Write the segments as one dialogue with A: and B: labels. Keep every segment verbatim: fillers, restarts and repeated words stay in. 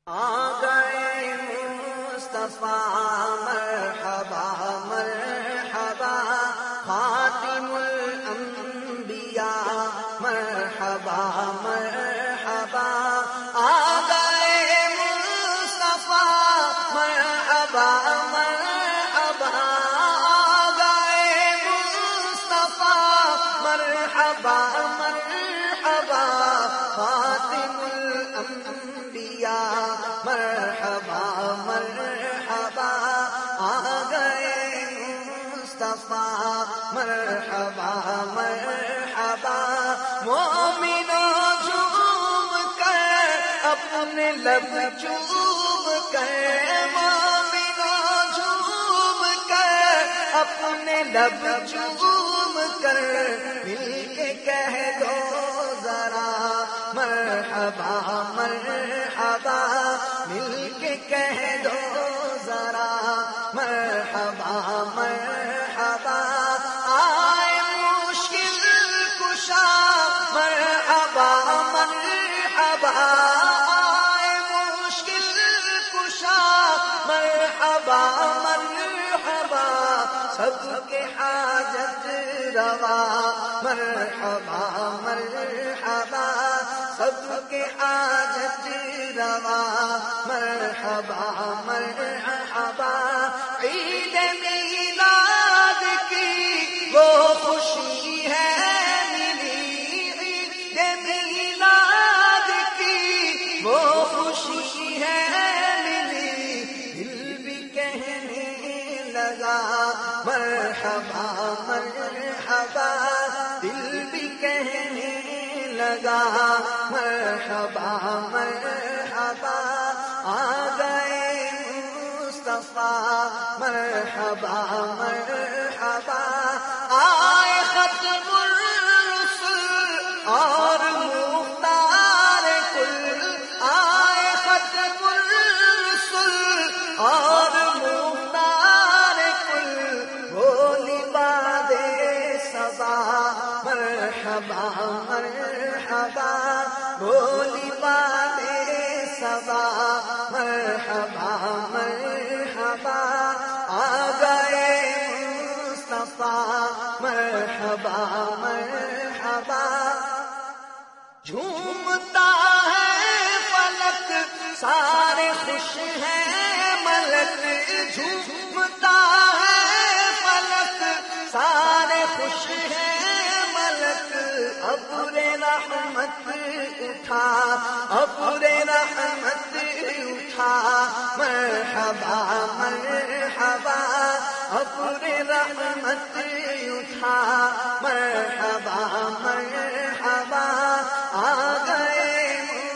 A: آ گئے مصطفیٰ مرحبا مرحبا خاتم الانبیاء مرحبا مرحبا آ گئے مصطفیٰ مرحبا مرحبا آ گئے مصطفیٰ مرحبا مرحبا خاتم الانبیاء مرحبا مرحبا آ گئے مصطفیٰ مرحبا مرحبا مومنوں جھوم کر اپنے لب چوم کر مومنوں جھوم کر اپنے لب چوم کر مل کے کہہ دو ذرا مرحبا مرحبا مل کے کہہ دو ذرا مرحبا مرحبا آئے مشکل کشا مرحبا مرحبا آئے مشکل کشا مرحبا مرحبا سب کے حاجت روا مرحبا مرحبا سب کے حاجت روا مرحبا مرحبا عید میلاد کی وہ خوشی ہے ملی عید میلاد کی وہ خوشی ہے ملی دل بھی کہنے لگا مرحبا مرحبا دل بھی کہنے لگا مرحبا مرحبا آ گئے مصطفیٰ مرحبا مرحبا آئے ختم الرسل اور مختار کل آئے ختم الرسل اور مختار کل بولی باد سبا مرحبا مرحبا بولی باد سبا مرحبا مرحبا آ گئے مصطفیٰ مرحبا مرحبا جھومتا ہے فلک سارے خوش ہیں ملک جھومتا ہے فلک سارے خوش ہیں ملک ابر رحمت اٹھا ابر رحمت اٹھا مرحبا مرحبا ابر رحمت اٹھا مرحبا مرحبا آ گئے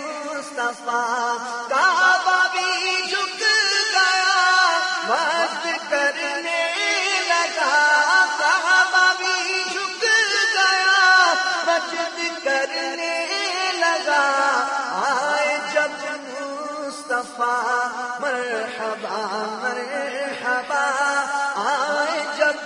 A: مصطفیٰ کعبہ بھی جھک گیا مد کرنے لگا کعبہ بھی جھک گیا مجد کرنے لگا آئے جب مصطفیٰ مرحبا مرحبا آئے جب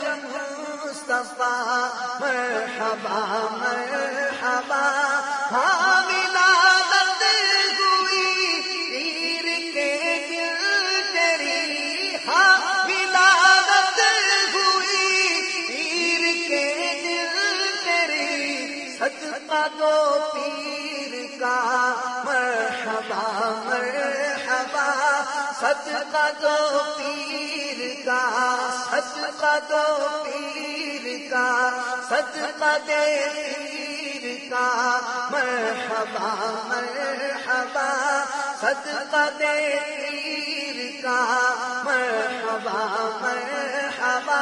A: مصطفیٰ مرحبا مرحبا ہاں ولادت ہوئی پیر کے دل تیری ہاں ولادت ہوئی پیر کے دل تیری صدقہ دو پیر کا مرحبا مرحبا صدقہ دو پیر کا صدقہ دو پیر کا صدقہ دے پیر کا مرحبا مرحبا صدقہ دے پیر کا مرحبا مرحبا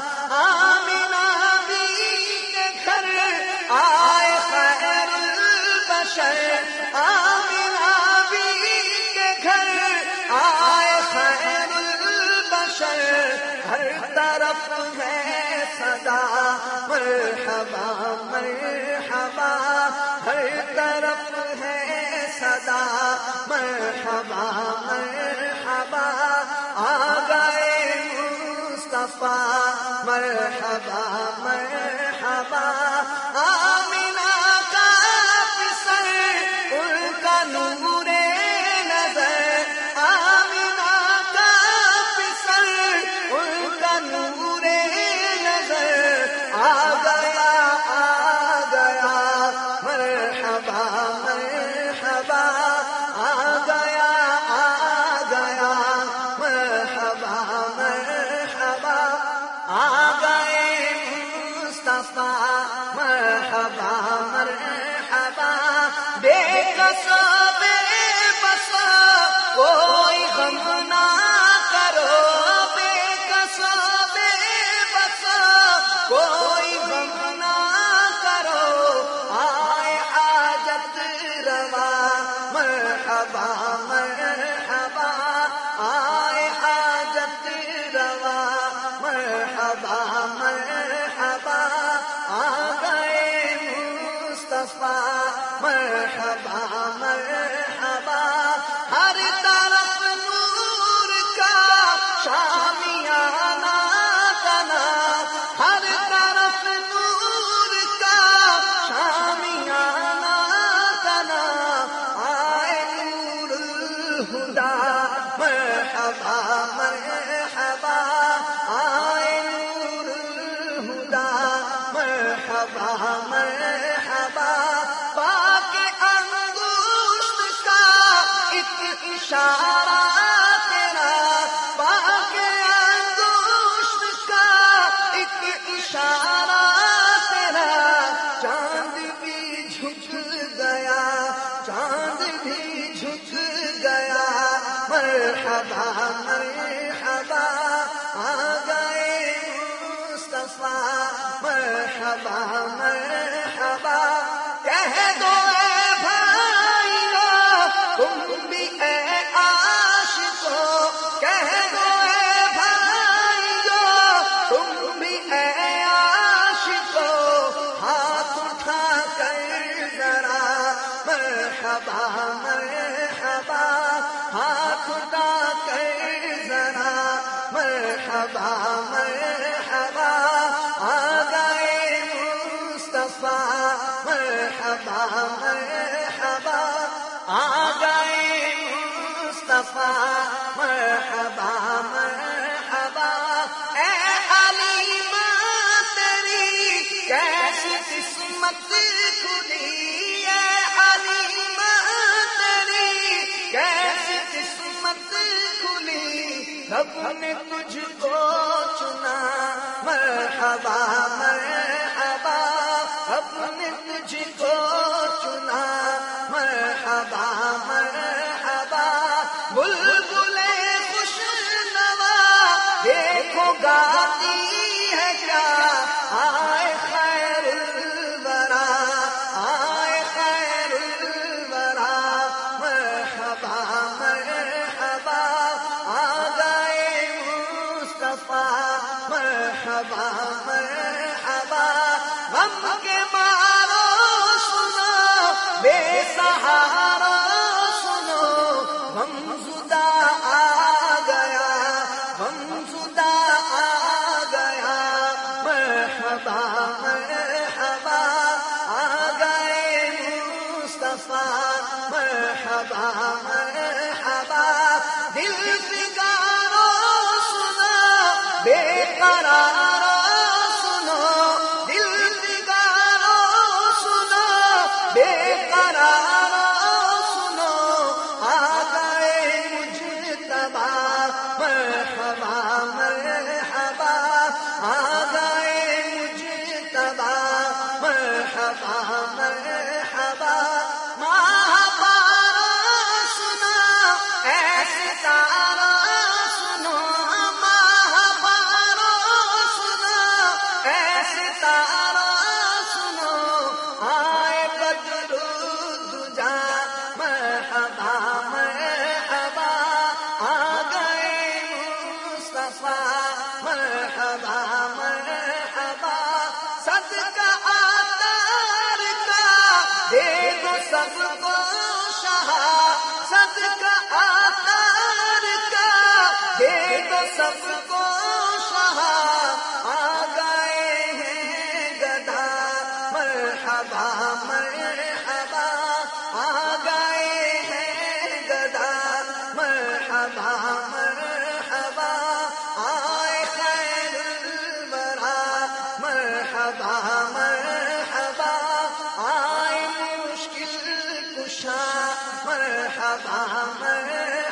A: آمنہ بی کے گھر آئے خیر البشر آمنہ بی کے گھر آئے خیر البشر ہر طرف ہے صدا مرحبا مرحبا ہر طرف ہے صدا مرحبا مرحبا آ گئے مصطفیٰ مرحبا مرحبا آمنہ کا پسر ان کا نور نظر کسا بے بسا کوئی غم نہ کرو، بے کسا بے بسا کوئی غم نہ کرو، آئے حاجت روا مرحبا مرحبا، آئے حاجت روا مرحبا مرحبا، آ گئے مصطفیٰ مرحبا مرحبا، ہر طرف نور کا شامیانہ تنا، ہر طرف نور کا شامیانہ تنا، آئے نور الہدا مرحبا مرحبا، آئے نور الہدا مرحبا مرحبا، پاک انگشت کا ایک اشارہ تیرا، پاک انگشت کا ایک اشارہ تیرا، چاند بھی جھک گیا، چاند بھی جھک گیا، مرحبا مرحبا، آ گئے مصطفیٰ مرحبا مرحبا، کہہ دو اے بھائیو تم بھی اے عاشقو، کہہ دو اے بھائیو تم بھی اے عاشقو، ہاتھ اٹھا کر ذرا مرحبا مرحبا، ہاتھ اٹھا کر ذرا مرحبا مرحبا، آ گئے مصطفیٰ مرحبا مرحبا، آ گئے مصطفیٰ مرحبا مرحبا، اے علیمہ تیری کیسی قسمت کھلی، اے علیمہ تیری کیسی قسمت کھلی، رب نے تجھ کو چنا مرحبا مرحبا، رب نے تجھ کو چنا مرحبا مرحبا، بلبل خوش نوا دیکھو گاتی ہے کیا، آئے خیر الورا، آئے خیر الورا مرحبا مرحبا، آ گئے مصطفیٰ مرحبا مرحبا، غم کے مارو سنو بے سہارا سنو، غم زدہ آ گیا، غم زدہ آ گیا، مرحبا مرحبا، آ گئے مصطفیٰ مرحبا مرحبا، دل بگارو سنو بے قرارو سنو، دل بگارو سنو بے قرارو سنو، آ گئے مجتبیٰ مرحبا مرحبا، آ گئے مجتبیٰ مرحبا مرحبا، ماہوارو سنو اے ستارو سنو، ماہوارو سنو اے ستارو سنو، آئے بدر الدجا مرحبا مرحبا، آ گئے مصطفیٰ مرحبا مرحبا، صدقہ آتار کا دے دو سب کو شاہ، صدقہ آتار کا دے دو سب کو شاہ، آ گئے ہیں گدا مرحبا مرحبا، آ گئے ہیں گدا مرحبا مرحبا، آئے خیر الورا مرحبا مرحبا، آئے مشکل کشا مرحبا مرحبا۔